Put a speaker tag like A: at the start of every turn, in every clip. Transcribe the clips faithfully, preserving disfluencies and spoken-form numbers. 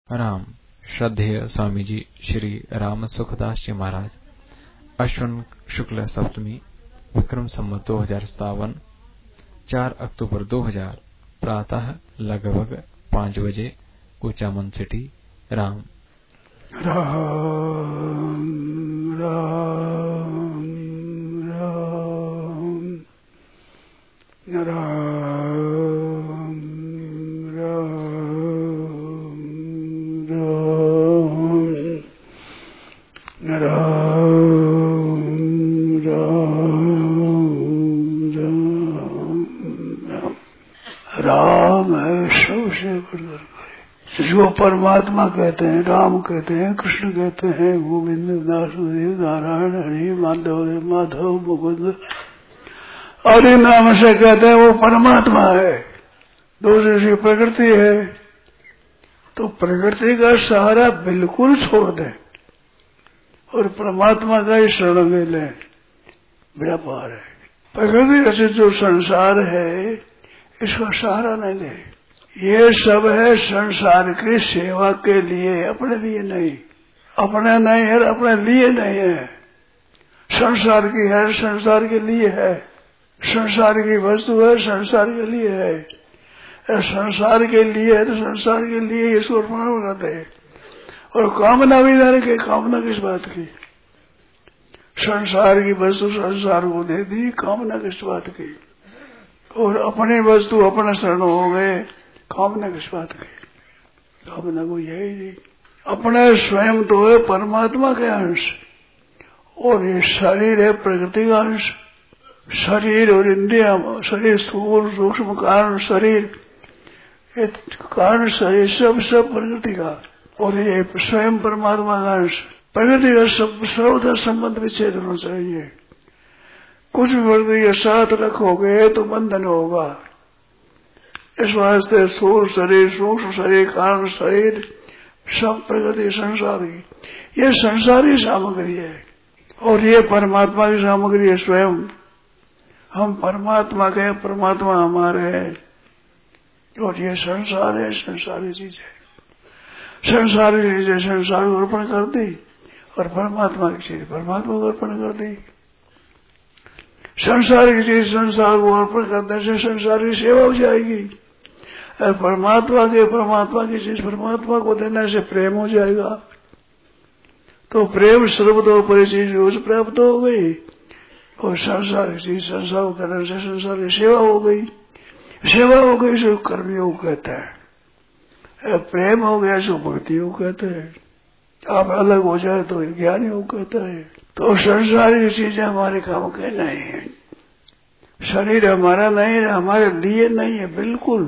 A: राम। श्रद्धेय स्वामी जी श्री राम सुखदास जी महाराज। अश्विन शुक्ल सप्तमी, विक्रम संवत दो हजार सतावन, चार अक्टूबर दो हजार, प्रातः लगभग पांच बजे, कुचामन सिटी। राम
B: राम राम राम राम राम राम है सबसे बड़ा। जिसको परमात्मा कहते हैं, राम कहते हैं, कृष्ण कहते हैं, गोविंद, वासुदेव, नारायण, हरि, माधव, माधव, मुकुंद आदि नाम से कहते हैं, वो परमात्मा है। दूसरी सी प्रकृति है, तो प्रकृति का सहारा बिल्कुल छोड़ दें और परमात्मा का ही शरण ले लें, बड़ा पार है। प्रकृति से जो संसार है, इसका सहारा नहीं ले। ये सब है संसार की सेवा के लिए, अपने लिए नहीं। अपने नहीं है, अपने लिए नहीं है। संसार की है, संसार के लिए है। संसार की वस्तु है, संसार के लिए है। संसार के लिए है तो संसार के लिए इसको अर्पण करते हैं। और कामना भी नहीं रखे। कामना किस बात की? संसार की वस्तु संसार को दे दी, कामना किस बात की? और अपनी वस्तु अपने शरण हो गए, कामना किस बात की? कामना को यही नहीं। अपने स्वयं तो है परमात्मा के अंश, और ये शरीर है प्रकृति का अंश। शरीर और इंद्रिया, शरीर स्थूल सूक्ष्म कारण शरीर, कारण शरीर सब सब प्रकृति का, और ये स्वयं परमात्मा का अंश। प्रकृति का सब सर्वथा संबंध विच्छेद होना चाहिए। कुछ भी प्रकृति के साथ रखोगे तो बंधन होगा। इस वास्ते स्थूल शरीर, सूक्ष्म शरीर, कारण शरीर, सब प्रकृति संसार की, ये संसारी सामग्री है और ये परमात्मा की सामग्री है स्वयं। हम परमात्मा के, परमात्मा हमारे हैं, और ये संसार है, संसारी चीज है। संसारी चीजें संसार को अर्पण कर दी और परमात्मा की चीज परमात्मा को अर्पण कर दी। संसार की चीज संसार को अर्पण करने से संसार की सेवा हो जाएगी, और परमात्मा के परमात्मा की चीज परमात्मा को देने से प्रेम हो जाएगा। तो प्रेम सर्वतोपरि चीज रोज प्राप्त हो गई, और संसार की चीज संसार को देने से संसार की सेवा हो गई। सेवा हो गई सो कर्मयोग कहते हैं। प्रेम हो गया सो भक्ति योग कहते हैं। आप अलग हो जाए तो ज्ञान योग कहता है। तो संसारी चीजें हमारे काम के नहीं है। शरीर हमारा नहीं है, हमारे लिए नहीं है, बिल्कुल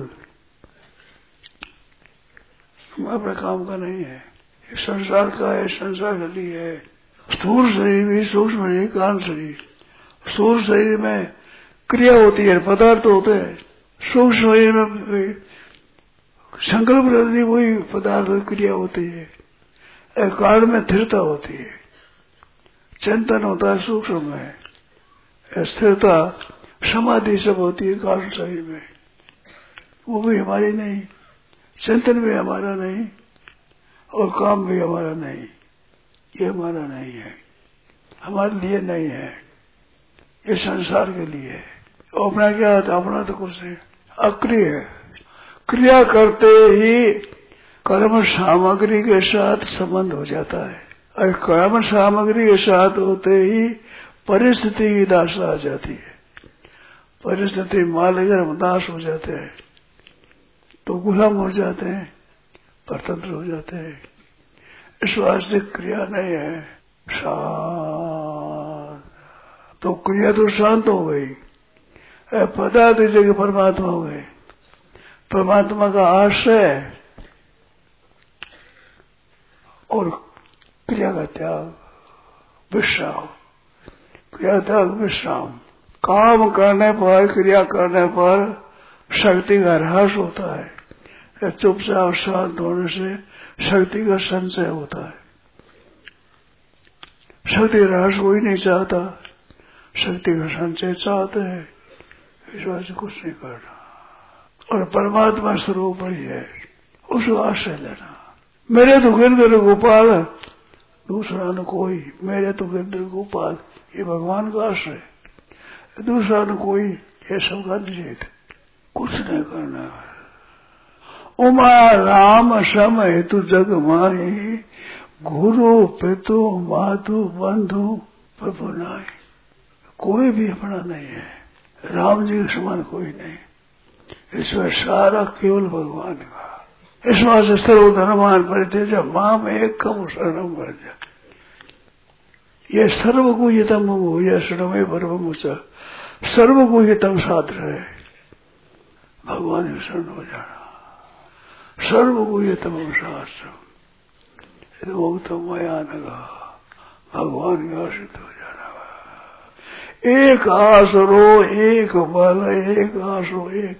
B: हमारे काम का नहीं है। संसार का है, संसार के लिए है। स्थूल शरीर भी, सूक्ष्म शरीर, कारण शरीर। स्थूल शरीर में क्रिया होती है, पदार्थ होते हैं। सूक्ष्म शरीर में संकल्प रहती, वही पदार्थ क्रिया होती है। कारण में स्थिरता होती है, चिंतन होता है सूक्ष्म में। स्थिरता समाधि सब होती है कारण शरीर में। वो भी हमारी नहीं, चिंतन भी हमारा नहीं, और काम भी हमारा नहीं। ये हमारा नहीं है, हमारे लिए नहीं है, ये संसार के लिए है। अपना क्या होता है? अपना तो कुछ है, अक्रिय है। क्रिया करते ही कर्म सामग्री के साथ संबंध हो जाता है, और कर्म सामग्री के साथ होते ही परिस्थिति की दासा आ जाती है। परिस्थिति मालिक हम दास हो जाते हैं, तो गुलाम हो जाते हैं, परतंत्र हो जाते हैं। इस वास्ते क्रिया नहीं है, शांत। तो क्रिया तो शांत हो गई, पदार्थ जगह परमात्मा हो गए। परमात्मा का आश्रय और क्रिया का त्याग, विश्राम। क्रिया त्याग विश्राम। काम करने पर, क्रिया करने पर शक्ति का ह्रास होता है। चुपचाप शांत होने से शक्ति का संचय होता है। शक्ति ह्रास कोई नहीं चाहता, शक्ति का संचय चाहते हैं। इस बात से कुछ नहीं करना, और परमात्मा स्वरूप ही है, उसको आश्रय लेना। मेरे तो गिरधर गोपाल, दूसरा न कोई। मेरे तो गिरधर गोपाल, ये भगवान का आश्रय है। दूसरा न कोई, ये सबका निषेध, कुछ नहीं करना है। उमा राम सम हेतु जग माही, गुरु पितु मातु बंधु प्रभु नाई। कोई भी अपना नहीं है, राम जी के समान कोई नहीं। इसमें सारा केवल भगवान का। इस वास्ते सर्वधर्मान परित्यज माम एकम शरणम व्रज। ये सर्वगुह्यतम भूय शरणमे परममुच, सर्वगुह्यतम शास्त्र है भगवान की शरण हो जाना। सर्वगुह्यतम शास्त्र मया नगा, भगवान का आश्रित हो जाना। एक आसरो एक बल, एक आसो एक,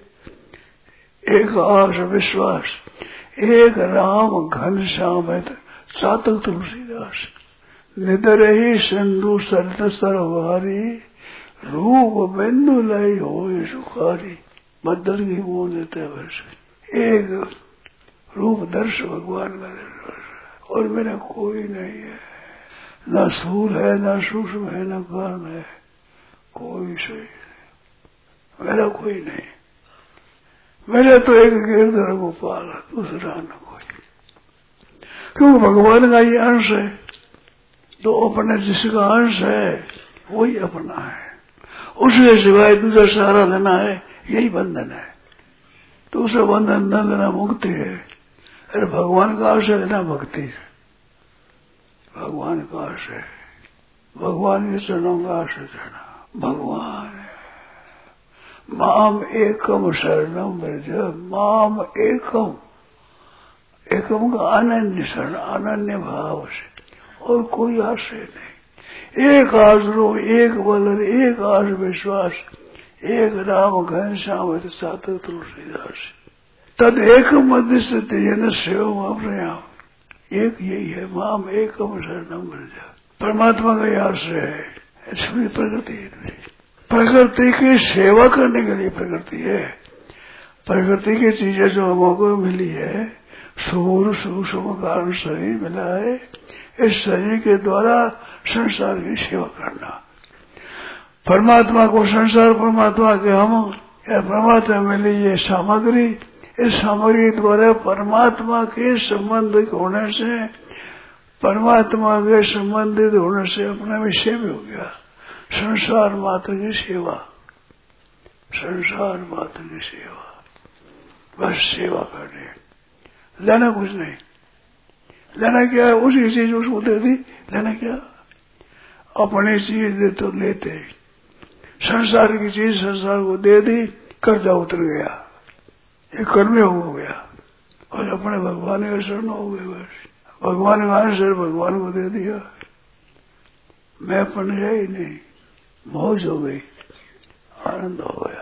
B: एक आस विश्वास, एक राम घन श्याम है चातक तुलसीदास। निदर ही सिंधु सरत सरवारी, रूप बिंदु लय हो सुखारी। बदल की मोह देते वर्ष, एक रूप दर्श भगवान का दर्श, और मेरा कोई नहीं है। न स्थूल है, न सूक्ष्म है, न कारण है, कोई सही नहीं, मेरा कोई नहीं। मेरे तो एक गिरधर गोपाल, दूसरा न कोई। क्योंकि भगवान का ये अंश है, तो अपने जिसका अंश है वही अपना है। उसके सिवाय दूसरा सहारा लेना है, यही बंधन है। दूसरा बंधन न लेना मुक्ति है। अरे भगवान का आश्रय लेना भक्ति है, भगवान का आश्रय, भगवान के चरणों का आश्रय लेना। भगवान है। माम एकम शरणम व्रज, माम एकम, एकम का अनन्य शरण, अनन्य भाव से, और कोई आश्रय नहीं। एक आश्रो, एक बल, एक आश विश्वास, एक राम घन श्याम सात तुलसीदास। तद एक मध्य से तेजन सेव अपने, एक यही है। माम एकम शरणम व्रज, परमात्मा का आश्रय है। इसमें प्रकृति है, प्रकृति की सेवा करने के लिए प्रकृति है। प्रकृति की चीजें जो हमको मिली है, सूर्य सूक्ष्म कारण शरीर मिला है, इस शरीर के द्वारा संसार की सेवा करना। परमात्मा को संसार, परमात्मा के हम, या परमात्मा मिली ये सामग्री, इस सामग्री द्वारा परमात्मा के संबंधित होने से, परमात्मा के संबंधित होने से अपना विषय भी हो गया। संसार मात्र की सेवा, संसार मात्र की सेवा, बस सेवा करने, लेना कुछ नहीं। लेना क्या है? उसी चीज उसको दे दी, लेना क्या? अपनी चीज दे तो लेते, संसार की चीज संसार को दे दी, कर्जा उतर गया, ये कर्म हो गया, और अपने भगवान का शरण हो गए। बस भगवान का आश्रय भगवान को दे दिया, मैं अपन है ही नहीं, मौज हो गई, आनंद हो गया।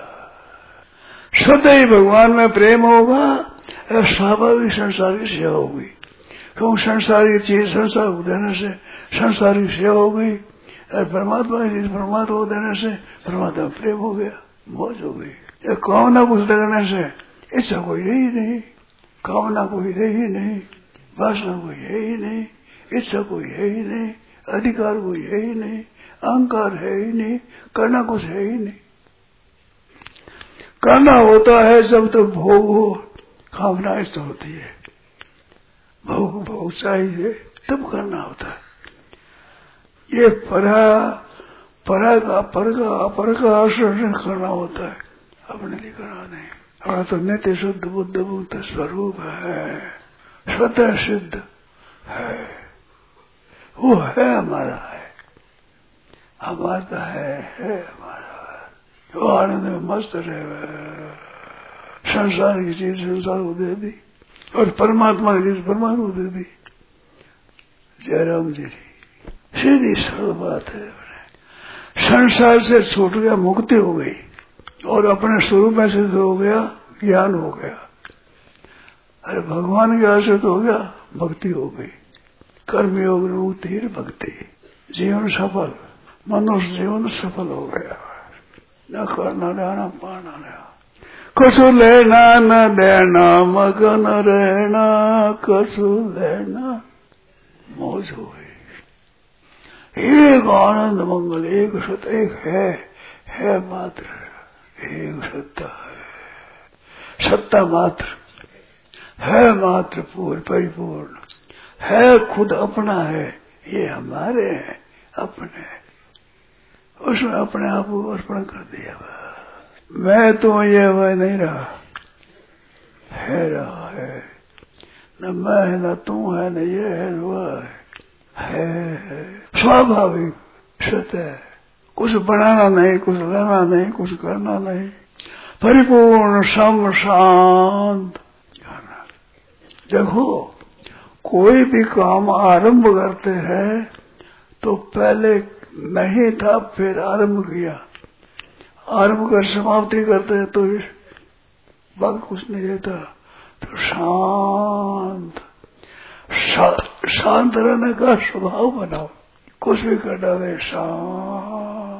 B: सदा ही भगवान में प्रेम होगा, स्वाभाविक संसार की सेवा होगी। क्योंकि संसार की चीज संसार को देने से संसार की सेवा हो गई, परमात्मा की चीज परमात्मा को देने से परमात्मा प्रेम हो गया, मौज हो गई। कामना कुछ देने से इच्छा कोई है ही नहीं, कामना कोई है ही नहीं, वासना कोई है ही नहीं, इच्छा कोई है ही नहीं, अधिकार कोई है ही नहीं, अहंकार है ही नहीं, करना कुछ है ही नहीं। करना होता है जब तक भोग हो, कामना इष्ट होती है, भोग भोग चाहिए तब करना होता है। ये परा परा का पर का पर का आश्रय करना होता है, अपने लिए करना नहीं। और तो नित्य शुद्ध बुद्ध मुक्त स्वरूप है, स्वतः सिद्ध है, वो है हमारा, है हमारा है, है हमारा, वो आनंद में मस्त रहे। संसार की चीज संसार को दे दी, और परमात्मा की चीज परमात्मा को दे दी। जयराम जी सीधी सरल बात है। संसार से छूट गया, मुक्ति हो गई, और अपने स्वरूप में सिद्ध हो गया, ज्ञान हो गया। अरे भगवान के आश्रित हो गया, भक्ति हो गई। कर्म योग मुक्ति भक्ति, जीवन सफल, मनुष्य जीवन सफल हो गया। न करना रहना पाना रहा, कसु लेना न देना मगन रहना, कसु लेना मौज हुई। एक आनंद मंगल, एक सत, एक है, है मात्र, एक सत्ता है, सत्ता मात्र है, मात्र पूर्ण परिपूर्ण है, खुद अपना है, ये हमारे हैं अपने, उसमें अपने आप को अर्पण कर दिया। मैं तो ये वह नहीं रहा, है रहा है, न मैं है न तू है न ये है न वह है, है स्वाभाविक सत्य है, कुछ बनाना नहीं, कुछ लेना नहीं, कुछ करना नहीं, परिपूर्ण सम शांत। देखो कोई भी काम आरंभ करते हैं तो पहले नहीं था, फिर आरंभ किया, आरंभ कर समाप्ति करते हैं तो बाकी कुछ नहीं रहता, तो शांत शा, शांत रहने का स्वभाव बनाओ, कुछ भी कर डाले शांत।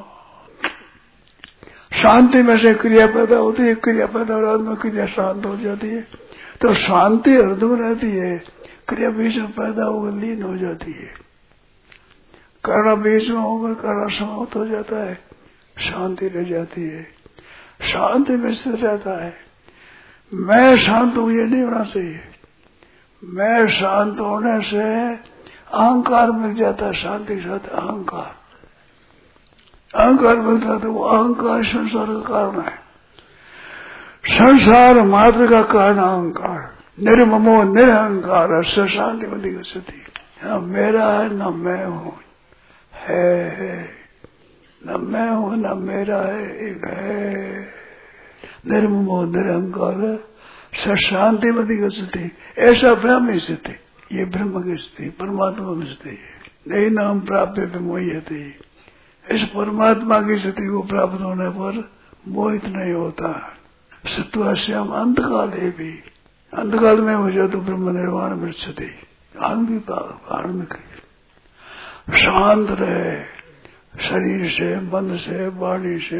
B: शांति में से क्रिया पैदा होती है, क्रिया पैदा होने में क्रिया शांत हो जाती है, तो शांति हृदय में रहती है, क्रिया बीच में पैदा होकर लीन हो जाती है, कर्म बीच में होकर कर्म समाप्त हो जाता है, शांति रह जाती है, शांति में स्थिर रहता है। मैं शांत हूं ये नहीं होना चाहिए, मैं शांत होने से अहंकार मिल जाता है, शांति के साथ अहंकार, अहंकार मिलता है तो वो अहंकार संसार का कारण है, संसार मात्र का कारण अहंकार, निर्ममो निरहंकार से शांति में दिखती, न मेरा है न मैं हूं, है, है न मैं हूं न मेरा है, एक है, निर्ममो निरहंकार से शांति में दिखती। ऐसा ब्रह्म स्थिति, ये ब्रह्म की स्थिति, परमात्मा की स्थिति, नहीं नाम प्राप्त मोहियते, इस परमात्मा की स्थिति को प्राप्त होने पर मोहित नहीं होता। सत्वाश्याम अंतकाल है भी, अंतकाल में हो जाए तो ब्रह्म निर्वाण मृच्छति, आनंद आनंद शांत रहे, शरीर से, मन से, वाणी से,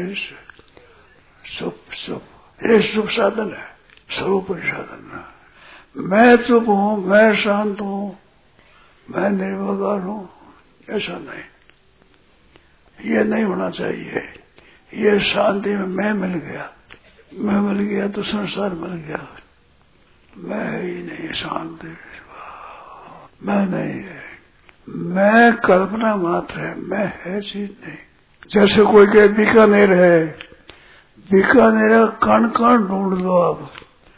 B: सुख सुख ये सुख साधन है, स्वरूप साधन। मैं चुप हूं, मैं शांत हूं, मैं निर्विकार हूं, ऐसा नहीं, ये नहीं होना चाहिए। ये शांति में मैं मिल गया, मैं मिल गया तो संसार मिल गया, मैं ही नहीं, शांति मैं नहीं है, मैं कल्पना मात्र है, मैं है चीज नहीं। जैसे कोई कहे बीकानेर है, बीकानेर कण कण ढूंढ लो, आप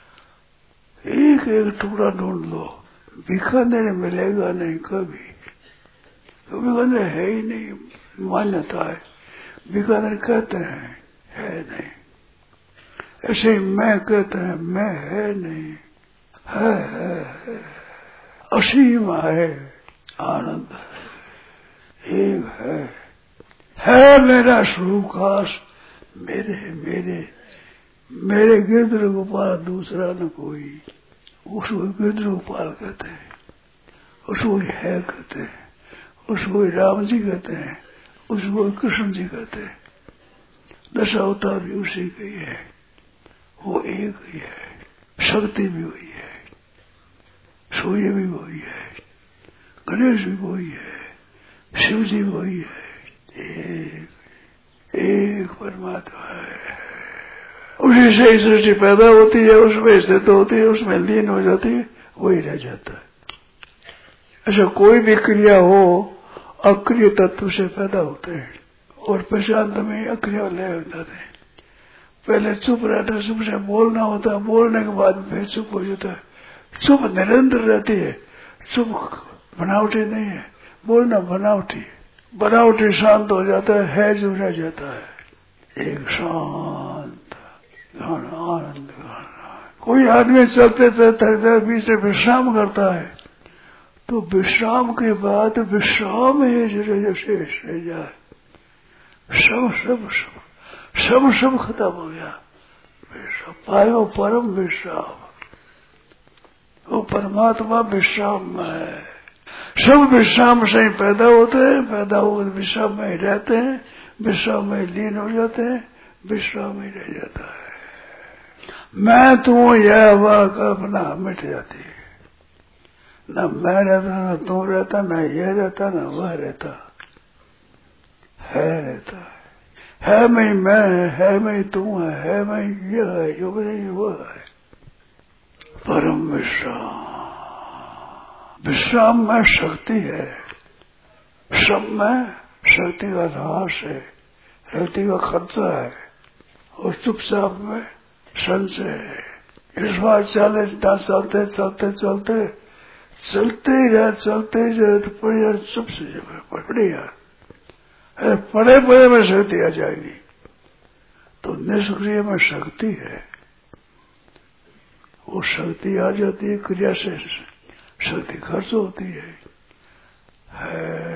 B: एक एक टुकड़ा ढूंढ लो, बीकानेर मिलेगा नहीं कभी, तो बीकानेर है ही नहीं, मान्यता है, बीकानेर कहते हैं है नहीं, ऐसे मैं कहते हैं मैं है नहीं, है, है, है। असीम है, आनंद एक है, है मेरा स्वरूपकाश, मेरे मेरे मेरे गिरधर गोपाल दूसरा न कोई, उसको गिरधर गोपाल कहते हैं, उसको है कहते हैं, उसको राम जी कहते हैं, उसको कृष्ण जी कहते हैं, दस अवतार भी उसी के ही है, वो एक ही है, शक्ति भी वही है, सूर्य भी वही है, गणेश भी वही है, शिव जी भी वही है, एक एक परमात्मा है। उसी से सृष्टि पैदा होती है, उसमें स्थित होती है, उसमें लीन हो जाती है, वही रह जाता है। ऐसा कोई भी क्रिया हो अक्रिय तत्व से पैदा होते हैं और पहचान में अक्रिय ले हो जाते हैं। पहले चुप रहता, चुप से बोलना होता है, बोलने के बाद फिर चुप हो जाता है। चुप निरंतर रहती है, चुप बनावटी नहीं है, बोलना बनावटी, बनावटी शांत हो जाता है, है जो रह जाता है एक शांत आनंद। कोई आदमी चलते चलते बीच में विश्राम करता है तो विश्राम के बाद विश्राम ही जो शेष रह जाए, सब सब सब सब सब खत्म हो गया, विश्राम पायो परम विश्राम, वो परमात्मा विश्राम में है। सब विश्राम से ही पैदा होते हैं, पैदा हो विश्राम में ही रहते हैं, विश्राम में लीन हो जाते हैं, विश्राम ही रह जाता है। मैं तू यह वह कल्पना मिट जाती है। न मैं रहता, न तू रहता, न यह रहता, न वह रहता, है रहता है। है मैं मैं, है मैं तू है, है मैं यह है, जो नहीं वह है। परम विश्राम, विश्राम में शक्ति है, श्रम में शक्ति का ह्रास है, शक्ति का खर्चा है, और चुपचाप में संशय है। इस बार चले चलते चलते चलते चलते ही रहे, चलते ही रहे तो पड़े यार, चुप से पड़े यार, अरे पड़े पड़े में शक्ति आ जाएगी। तो निष्क्रिय में शक्ति है, वो शक्ति आ जाती है, क्रिया से शक्ति खर्च होती है। है,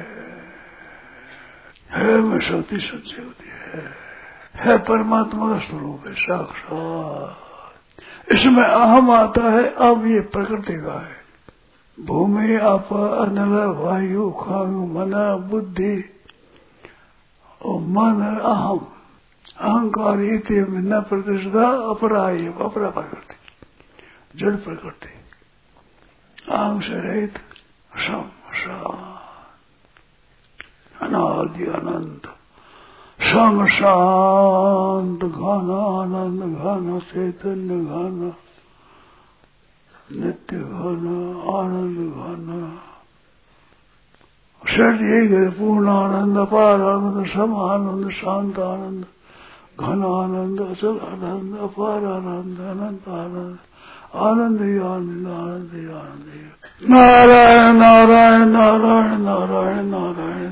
B: है में शक्ति संचय होती है, है परमात्मा का स्वरूप है साक्षात। इसमें अहम आता है, अब ये प्रकृति का है। भूमि आप अनल वायु खायु मन बुद्धि और मन अहम अहंकार इति न प्रतिष्ठा अपरा अपरा प्रकृति, जड़ प्रकृति, आंग से रहित सम अनादि अनंत सम शांत घन आनंद घन चैतन्य घन नित्य घन आनंद घन शर्त यही है, पूर्ण आनंद अपार आनंद सम आनंद शांत आनंद घन आनंद अचल आनंद अपार आनंद अनंत आनंद आनंद ही आनंद आनंद ही आनंद। नारायण नारायण नारायण नारायण नारायण